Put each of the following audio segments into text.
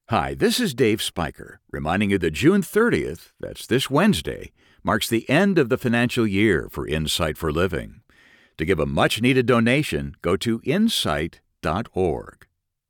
Hi, this is Dave Spiker, reminding you that June 30th, that's this Wednesday, marks the end of the financial year for Insight for Living. To give a much-needed donation, go to insight.org.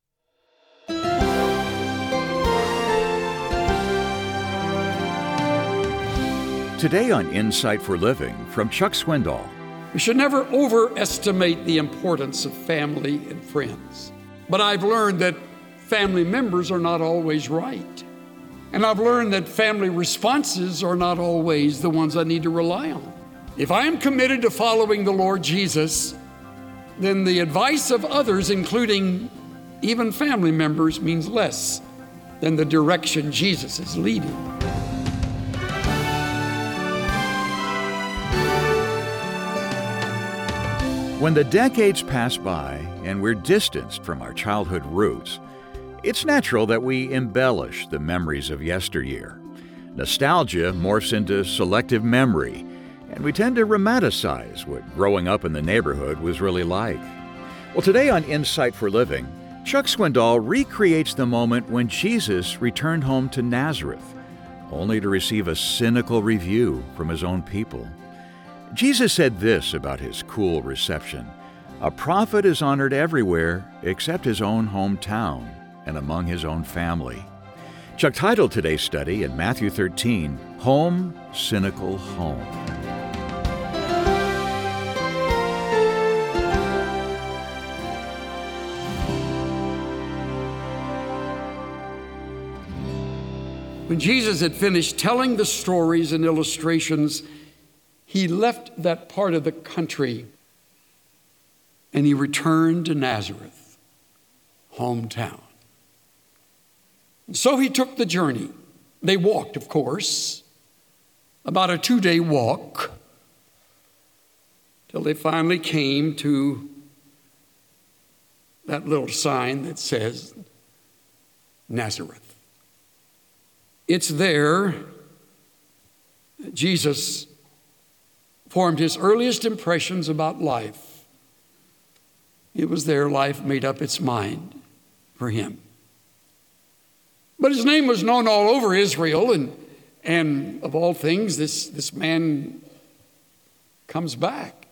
Today on Insight for Living, from Chuck Swindoll. We should never overestimate the importance of family and friends. But I've learned that family members are not always right. And I've learned that family responses are not always the ones I need to rely on. If I am committed to following the Lord Jesus, then the advice of others, including even family members, means less than the direction Jesus is leading. When the decades pass by and we're distanced from our childhood roots, it's natural that we embellish the memories of yesteryear. Nostalgia morphs into selective memory, and we tend to romanticize what growing up in the neighborhood was really like. Well, today on Insight for Living, Chuck Swindoll recreates the moment when Jesus returned home to Nazareth, only to receive a cynical review from his own people. Jesus said this about his cool reception: "A prophet is honored everywhere except his own hometown and among his own family." Chuck titled today's study in Matthew 13, "Home, Cynical Home." When Jesus had finished telling the stories and illustrations, he left that part of the country and he returned to Nazareth, hometown. And so he took the journey. They walked, of course, about a 2-day walk, till they finally came to that little sign that says Nazareth. It's there that Jesus formed his earliest impressions about life. It was there life made up its mind for him. But his name was known all over Israel, and of all things, this man comes back.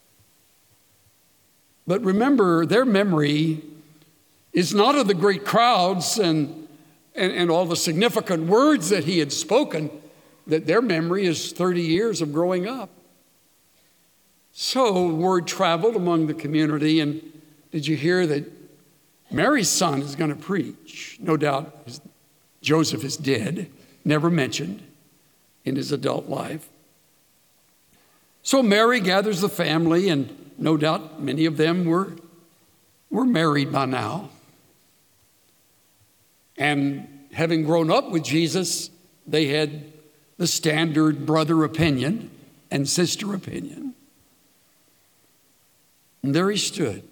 But remember, their memory is not of the great crowds and all the significant words that he had spoken, that their memory is 30 years of growing up. So word traveled among the community, and did you hear that Mary's son is going to preach? No doubt Joseph is dead, never mentioned in his adult life. So Mary gathers the family, and no doubt many of them were married by now. And having grown up with Jesus, they had the standard brother opinion and sister opinion. And there he stood.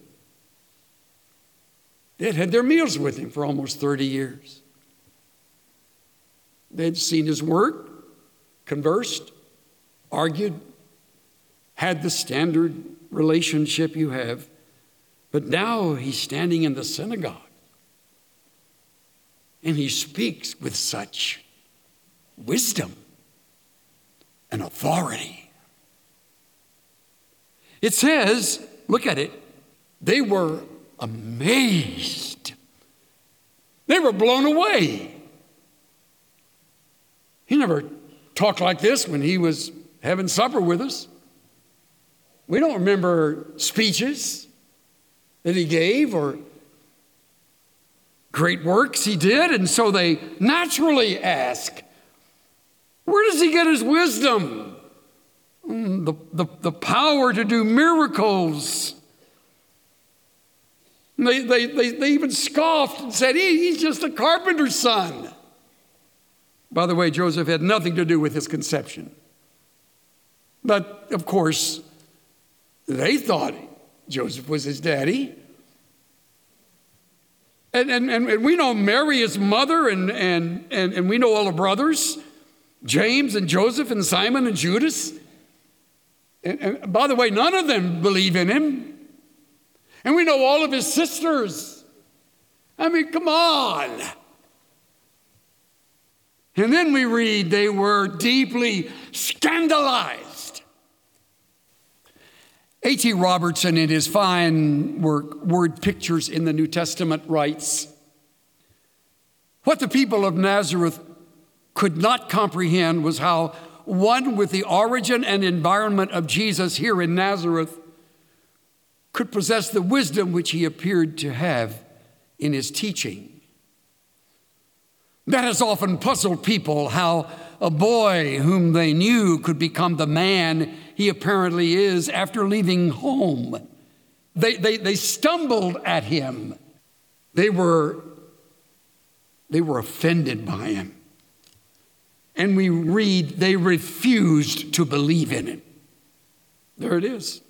They had had their meals with him for almost 30 years. They had seen his work, conversed, argued, had the standard relationship you have. But now he's standing in the synagogue. And he speaks with such wisdom and authority. It says, look at it, they were amazed. They were blown away. He never talked like this when he was having supper with us. We don't remember speeches that he gave or great works he did, and so they naturally ask, where does he get his wisdom? The power to do miracles. They even scoffed and said, he's just a carpenter's son. By the way, Joseph had nothing to do with his conception. But, of course, they thought Joseph was his daddy. And we know Mary, his mother, and we know all the brothers, James and Joseph and Simon and Judas. And by the way, none of them believe in him. And we know all of his sisters. I mean, come on. And then we read they were deeply scandalized. A.T. Robertson, in his fine work, Word Pictures in the New Testament, writes, what the people of Nazareth could not comprehend was how one with the origin and environment of Jesus here in Nazareth could possess the wisdom which he appeared to have in his teaching. That has often puzzled people, how a boy whom they knew could become the man he apparently is after leaving home. They stumbled at him. They were offended by him. And we read they refused to believe in him. There it is.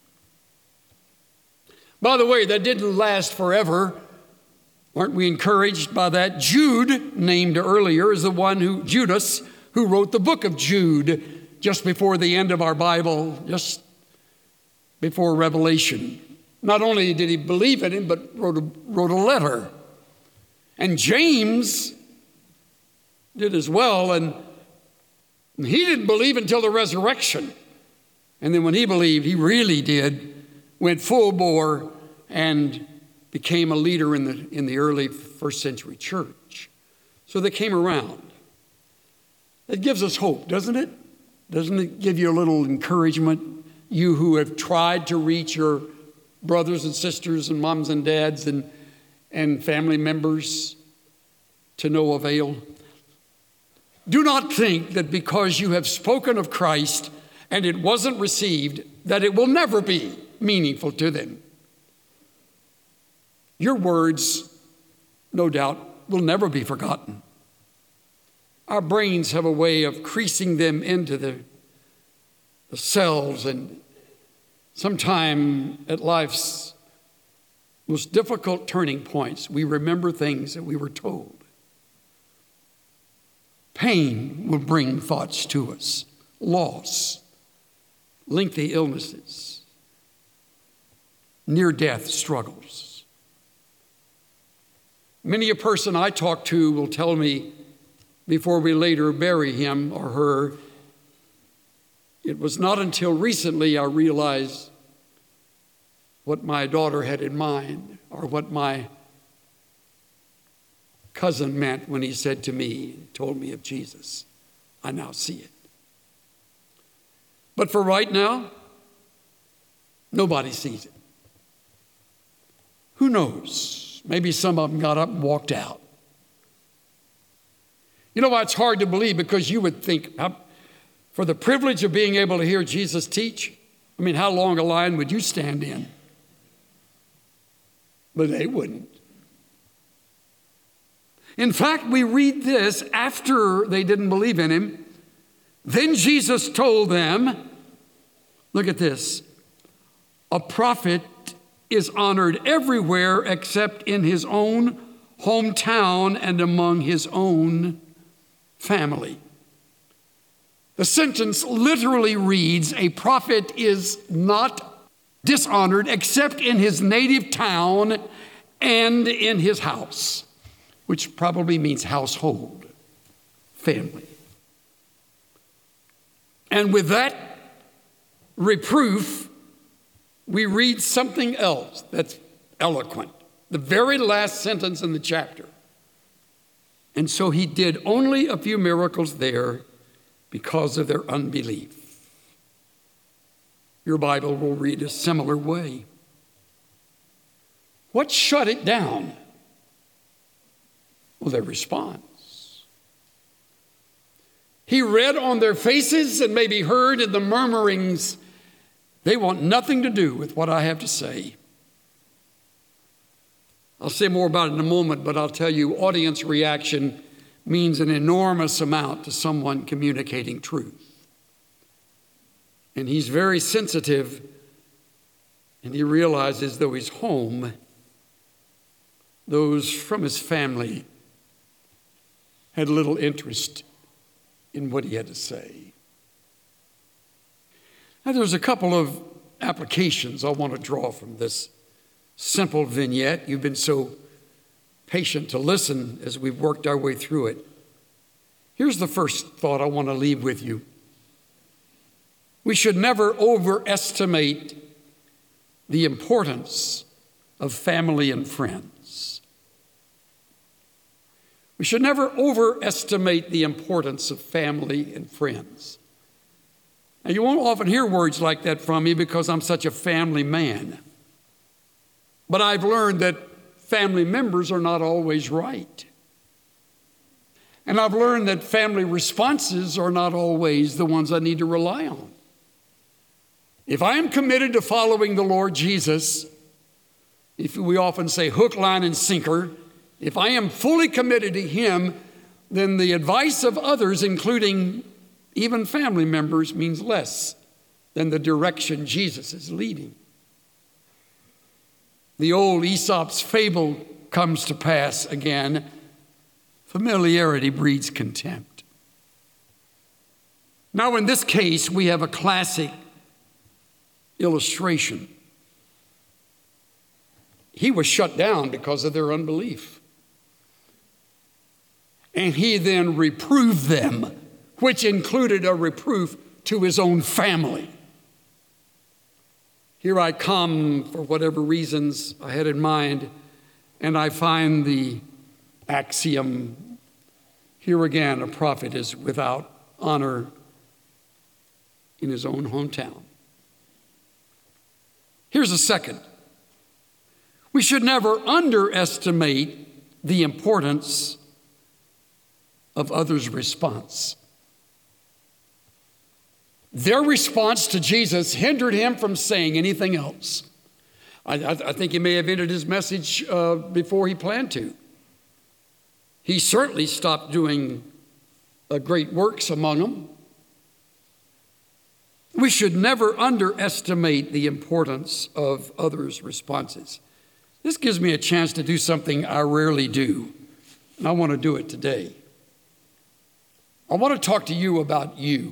By the way, that didn't last forever. Aren't we encouraged by that? Jude, named earlier, is the one Judas, who wrote the book of Jude just before the end of our Bible, just before Revelation. Not only did he believe in him, but wrote a letter. And James did as well, and he didn't believe until the resurrection. And then when he believed, he really did, went full bore and became a leader in the early first century church. So they came around. It gives us hope, doesn't it? Doesn't it give you a little encouragement? You who have tried to reach your brothers and sisters and moms and dads and family members to no avail. Do not think that because you have spoken of Christ and it wasn't received, that it will never be meaningful to them. Your words, no doubt, will never be forgotten. Our brains have a way of creasing them into the cells, and sometime at life's most difficult turning points, we remember things that we were told. Pain will bring thoughts to us, loss, lengthy illnesses, near-death struggles. Many a person I talk to will tell me before we later bury him or her, it was not until recently I realized what my daughter had in mind or what my cousin meant when he said to me, told me of Jesus. I now see it. But for right now, nobody sees it. Who knows? Maybe some of them got up and walked out. You know why it's hard to believe? Because you would think, for the privilege of being able to hear Jesus teach, I mean, how long a line would you stand in? But they wouldn't. In fact, we read this after they didn't believe in him. Then Jesus told them, look at this, a prophet is honored everywhere except in his own hometown and among his own family. The sentence literally reads, a prophet is not dishonored except in his native town and in his house, which probably means household, family. And with that reproof, we read something else that's eloquent. The very last sentence in the chapter. And so he did only a few miracles there because of their unbelief. Your Bible will read a similar way. What shut it down? Well, their response. He read on their faces and maybe heard in the murmurings, they want nothing to do with what I have to say. I'll say more about it in a moment, but I'll tell you, audience reaction means an enormous amount to someone communicating truth. And he's very sensitive, and he realizes though he's home, those from his family had little interest in what he had to say. Now, there's a couple of applications I want to draw from this simple vignette. You've been so patient to listen as we've worked our way through it. Here's the first thought I want to leave with you. We should never overestimate the importance of family and friends. We should never overestimate the importance of family and friends. Now, you won't often hear words like that from me because I'm such a family man. But I've learned that family members are not always right. And I've learned that family responses are not always the ones I need to rely on. If I am committed to following the Lord Jesus, if we often say hook, line, and sinker, if I am fully committed to Him, then the advice of others, including even family members, means less than the direction Jesus is leading. The old Aesop's fable comes to pass again. Familiarity breeds contempt. Now, in this case, we have a classic illustration. He was shut down because of their unbelief. And he then reproved them, which included a reproof to his own family. Here I come for whatever reasons I had in mind, and I find the axiom, here again, a prophet is without honor in his own hometown. Here's a second. We should never underestimate the importance of others' response. Their response to Jesus hindered him from saying anything else. I think he may have ended his message before he planned to. He certainly stopped doing great works among them. We should never underestimate the importance of others' responses. This gives me a chance to do something I rarely do, and I want to do it today. I want to talk to you about you.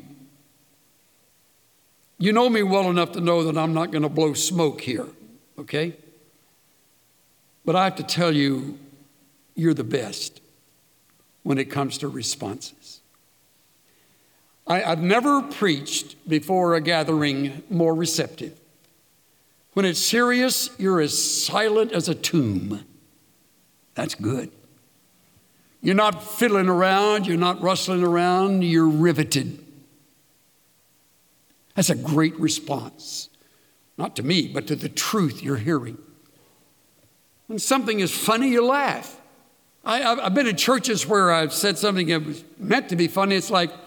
You know me well enough to know that I'm not going to blow smoke here, okay? But I have to tell you, you're the best when it comes to responses. I've never preached before a gathering more receptive. When it's serious, you're as silent as a tomb. That's good. You're not fiddling around, you're not rustling around, you're riveted. That's a great response. Not to me, but to the truth you're hearing. When something is funny, you laugh. I've been in churches where I've said something that was meant to be funny. It's like,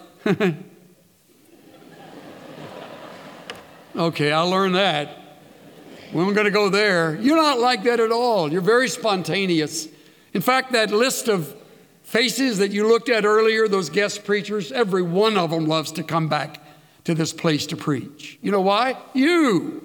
okay, I learned that. We weren't going to go there. You're not like that at all. You're very spontaneous. In fact, that list of faces that you looked at earlier, those guest preachers, every one of them loves to come back to this place to preach. You know why? You.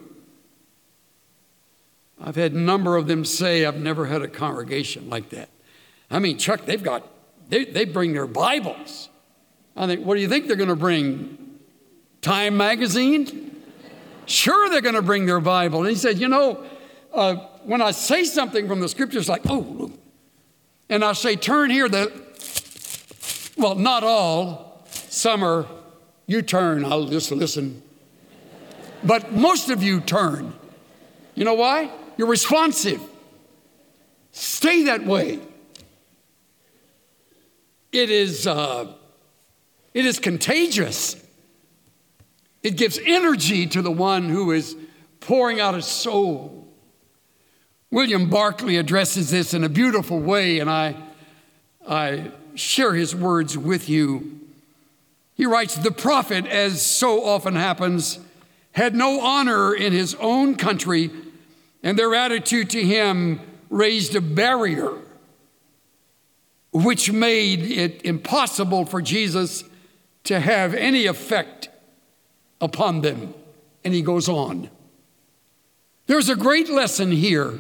I've had a number of them say, I've never had a congregation like that. I mean, Chuck, they bring their Bibles. I think, what do you think they're going to bring? Time magazine? Sure, they're going to bring their Bible. And he said, when I say something from the scriptures, like, oh, and I say, turn here, well, not all. Some are, you turn, I'll just listen. But most of you turn. You know why? You're responsive. Stay that way. It is contagious. It gives energy to the one who is pouring out his soul. William Barclay addresses this in a beautiful way, and I share his words with you. He writes, the prophet, as so often happens, had no honor in his own country, and their attitude to him raised a barrier which made it impossible for Jesus to have any effect upon them. And he goes on. There's a great lesson here.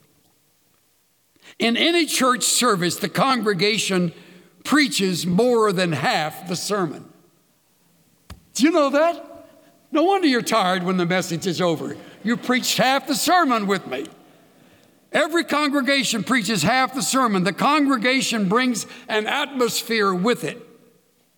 In any church service, the congregation preaches more than half the sermon. Do you know that? No wonder you're tired when the message is over. You preached half the sermon with me. Every congregation preaches half the sermon. The congregation brings an atmosphere with it.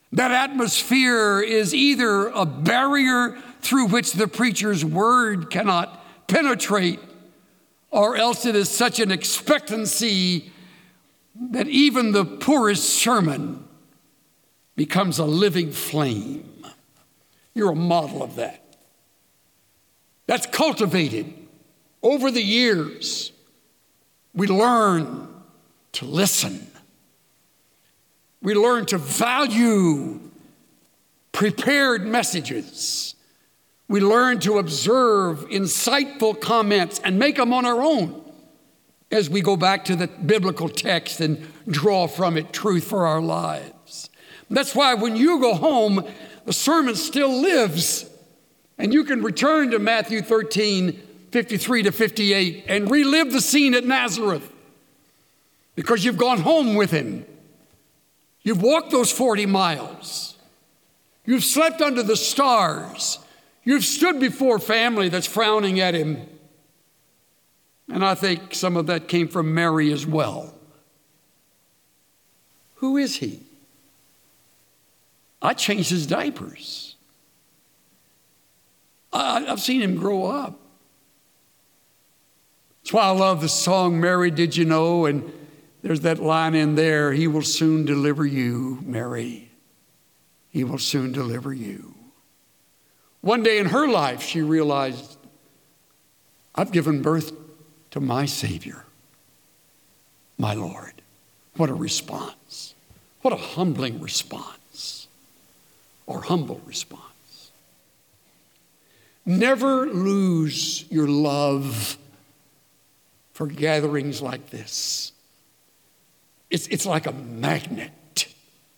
That atmosphere is either a barrier through which the preacher's word cannot penetrate, or else it is such an expectancy that even the poorest sermon becomes a living flame. You're a model of that. That's cultivated over the years. We learn to listen. We learn to value prepared messages. We learn to observe insightful comments and make them on our own as we go back to the biblical text and draw from it truth for our lives. That's why when you go home, the sermon still lives, and you can return to Matthew 13, 53 to 58 and relive the scene at Nazareth because you've gone home with him. You've walked those 40 miles. You've slept under the stars. You've stood before family that's frowning at him. And I think some of that came from Mary as well. Who is he? I changed his diapers. I've seen him grow up. That's why I love the song, Mary, Did You Know? And there's that line in there, he will soon deliver you, Mary. He will soon deliver you. One day in her life, she realized, I've given birth to my Savior, my Lord. What a response. What a humbling response, or humble response. Never lose your love for gatherings like this. It's like a magnet.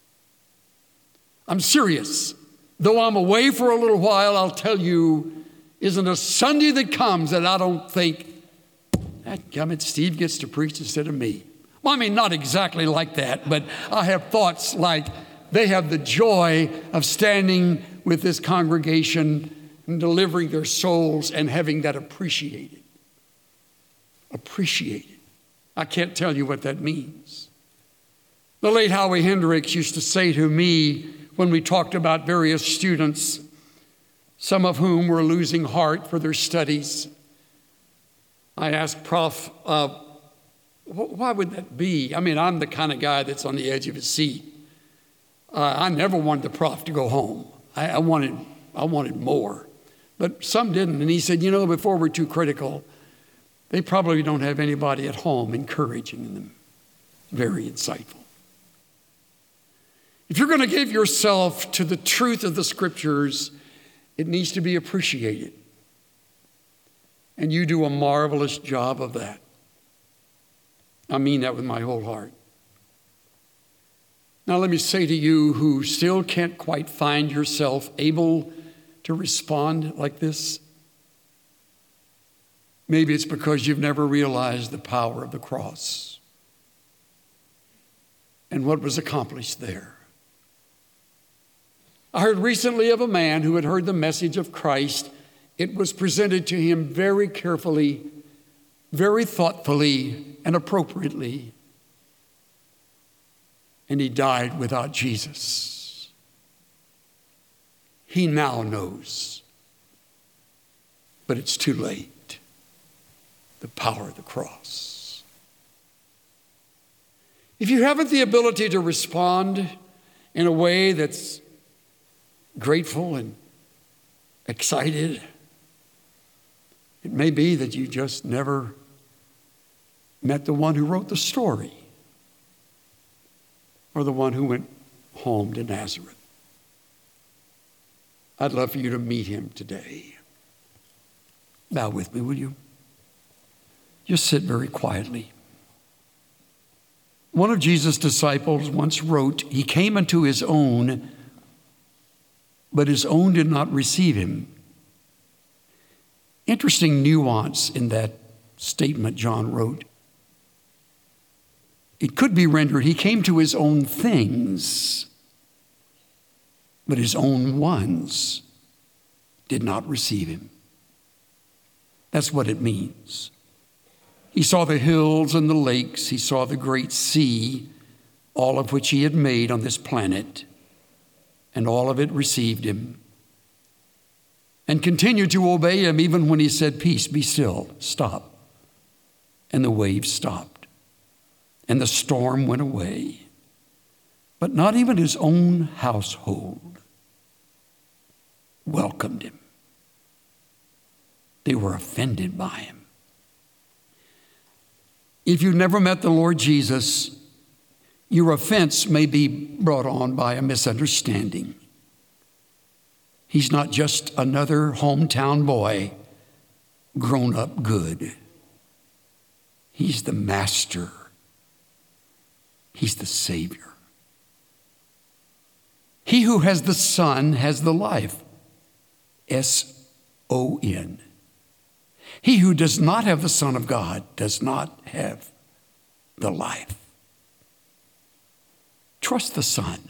I'm serious. Though I'm away for a little while, I'll tell you, isn't a Sunday that comes that I don't think, dadgummit, Steve gets to preach instead of me. Well, I mean, not exactly like that, but I have thoughts like they have the joy of standing with this congregation and delivering their souls and having that appreciated. Appreciated. I can't tell you what that means. The late Howie Hendricks used to say to me when we talked about various students, some of whom were losing heart for their studies, I asked, Prof, why would that be? I mean, I'm the kind of guy that's on the edge of his seat. I never wanted the prof to go home. I wanted more. But some didn't. And he said, you know, before we're too critical, they probably don't have anybody at home encouraging them. Very insightful. If you're going to give yourself to the truth of the Scriptures, it needs to be appreciated. And you do a marvelous job of that. I mean that with my whole heart. Now let me say to you who still can't quite find yourself able to respond like this, maybe it's because you've never realized the power of the cross and what was accomplished there. I heard recently of a man who had heard the message of Christ. It was presented to him very carefully, very thoughtfully, and appropriately. And he died without Jesus. He now knows, but it's too late. The power of the cross. If you haven't the ability to respond in a way that's grateful and excited, it may be that you just never met the one who wrote the story or the one who went home to Nazareth. I'd love for you to meet him today. Bow with me, will you? Just sit very quietly. One of Jesus' disciples once wrote, he came unto his own, but his own did not receive him. Interesting nuance in that statement John wrote. It could be rendered, he came to his own things, but his own ones did not receive him. That's what it means. He saw the hills and the lakes. He saw the great sea, all of which he had made on this planet. and all of it received him and continued to obey him even when he said, "Peace, be still, stop." And the waves stopped, and the storm went away. But not even his own household welcomed him. They were offended by him. If you've never met the Lord Jesus, your offense may be brought on by a misunderstanding. He's not just another hometown boy grown up good. He's the Master. He's the Savior. He who has the Son has the life. S-O-N. He who does not have the Son of God does not have the life. Trust the Son.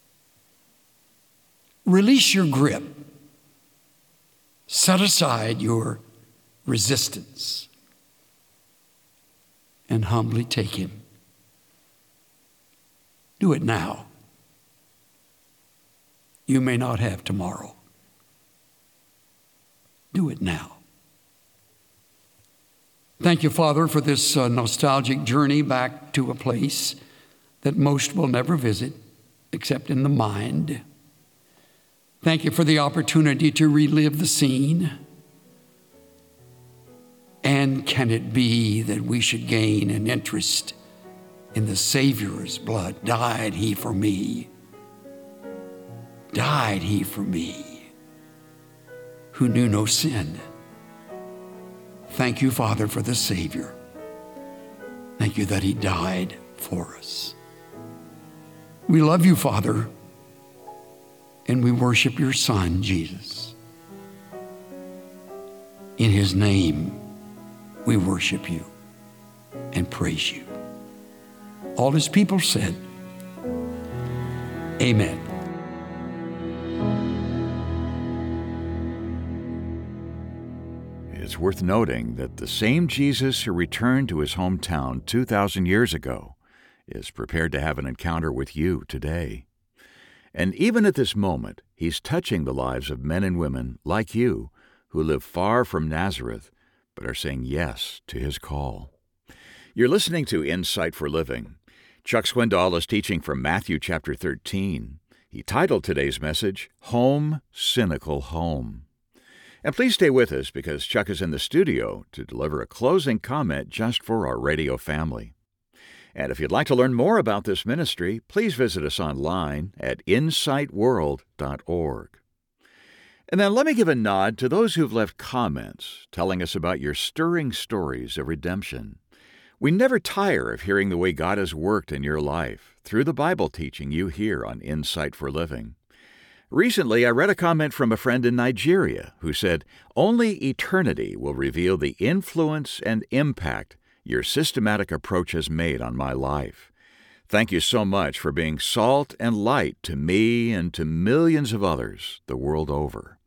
Release your grip. Set aside your resistance and humbly take him. Do it now. You may not have tomorrow. Do it now. Thank you, Father, for this nostalgic journey back to a place that most will never visit except in the mind. Thank you for the opportunity to relive the scene. And can it be that we should gain an interest in the Savior's blood? Died he for me? Died he for me, who knew no sin? Thank you, Father, for the Savior. Thank you that he died for us. We love you, Father, and we worship your Son, Jesus. In his name, we worship you and praise you. All his people said, amen. It's worth noting that the same Jesus who returned to his hometown 2,000 years ago is prepared to have an encounter with you today. And even at this moment, he's touching the lives of men and women like you who live far from Nazareth but are saying yes to his call. You're listening to Insight for Living. Chuck Swindoll is teaching from Matthew chapter 13. He titled today's message, Home, Cynical Home. And please stay with us because Chuck is in the studio to deliver a closing comment just for our radio family. And if you'd like to learn more about this ministry, please visit us online at insightworld.org. And then let me give a nod to those who've left comments telling us about your stirring stories of redemption. We never tire of hearing the way God has worked in your life through the Bible teaching you hear on Insight for Living. Recently, I read a comment from a friend in Nigeria who said, "Only eternity will reveal the influence and impact your systematic approach has made on my life. Thank you so much for being salt and light to me and to millions of others the world over."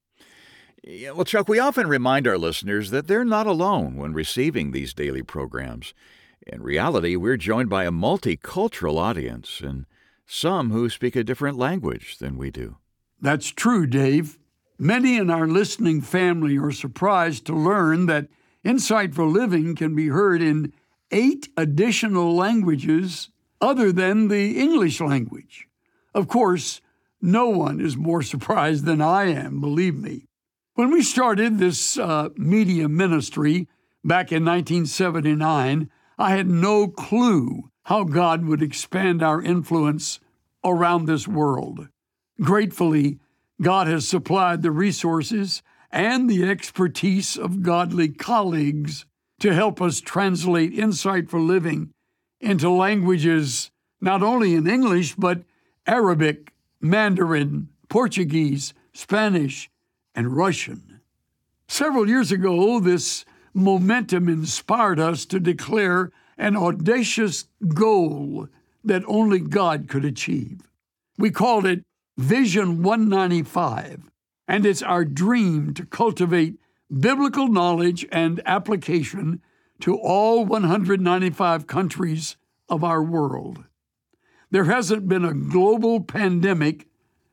Well, Chuck, we often remind our listeners that they're not alone when receiving these daily programs. In reality, we're joined by a multicultural audience and some who speak a different language than we do. That's true, Dave. Many in our listening family are surprised to learn that Insight for Living can be heard in 8 additional languages other than the English language. Of course, no one is more surprised than I am, believe me. When we started this media ministry back in 1979, I had no clue how God would expand our influence around this world. Gratefully, God has supplied the resources and the expertise of godly colleagues to help us translate Insight for Living into languages not only in English, but Arabic, Mandarin, Portuguese, Spanish, and Russian. Several years ago, this momentum inspired us to declare an audacious goal that only God could achieve. We called it Vision 195, and it's our dream to cultivate biblical knowledge and application to all 195 countries of our world. There hasn't been a global pandemic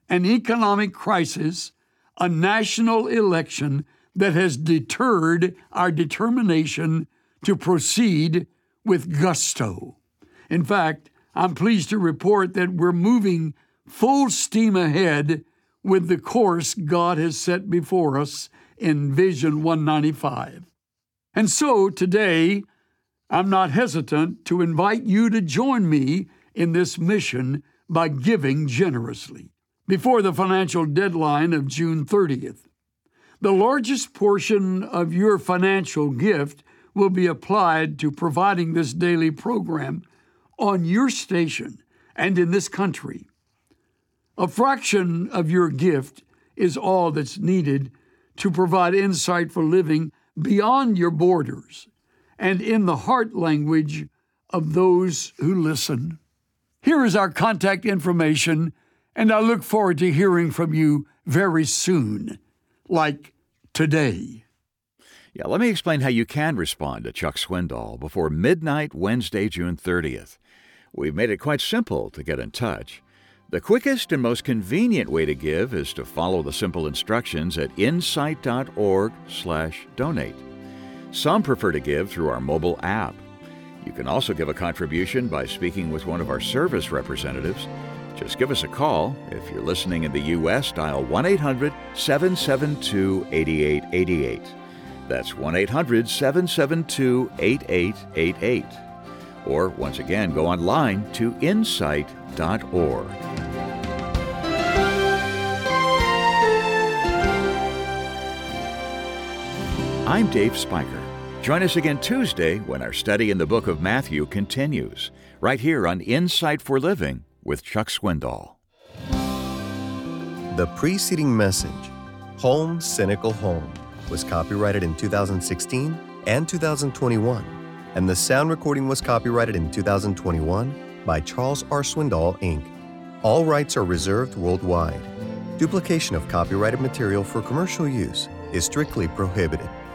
an economic crisis, a national election that has deterred our determination to proceed with gusto. In fact, I'm pleased to report that we're moving full steam ahead with the course God has set before us in Vision 195. And so today, I'm not hesitant to invite you to join me in this mission by giving generously before the financial deadline of June 30th. The largest portion of your financial gift will be applied to providing this daily program on your station and in this country. A fraction of your gift is all that's needed to provide Insight for Living beyond your borders and in the heart language of those who listen. Here is our contact information, and I look forward to hearing from you very soon, like today. Yeah, let me explain how you can respond to Chuck Swindoll before midnight Wednesday, June 30th. We've made it quite simple to get in touch. The quickest and most convenient way to give is to follow the simple instructions at insight.org/donate. Some prefer to give through our mobile app. You can also give a contribution by speaking with one of our service representatives. Just give us a call. If you're listening in the U.S., dial 1-800-772-8888. That's 1-800-772-8888. Or, once again, go online to insight.org. I'm Dave Spiker. Join us again Tuesday when our study in the book of Matthew continues, right here on Insight for Living with Chuck Swindoll. The preceding message, Home, Cynical Home, was copyrighted in 2016 and 2021, and the sound recording was copyrighted in 2021 by Charles R. Swindoll, Inc. All rights are reserved worldwide. Duplication of copyrighted material for commercial use is strictly prohibited.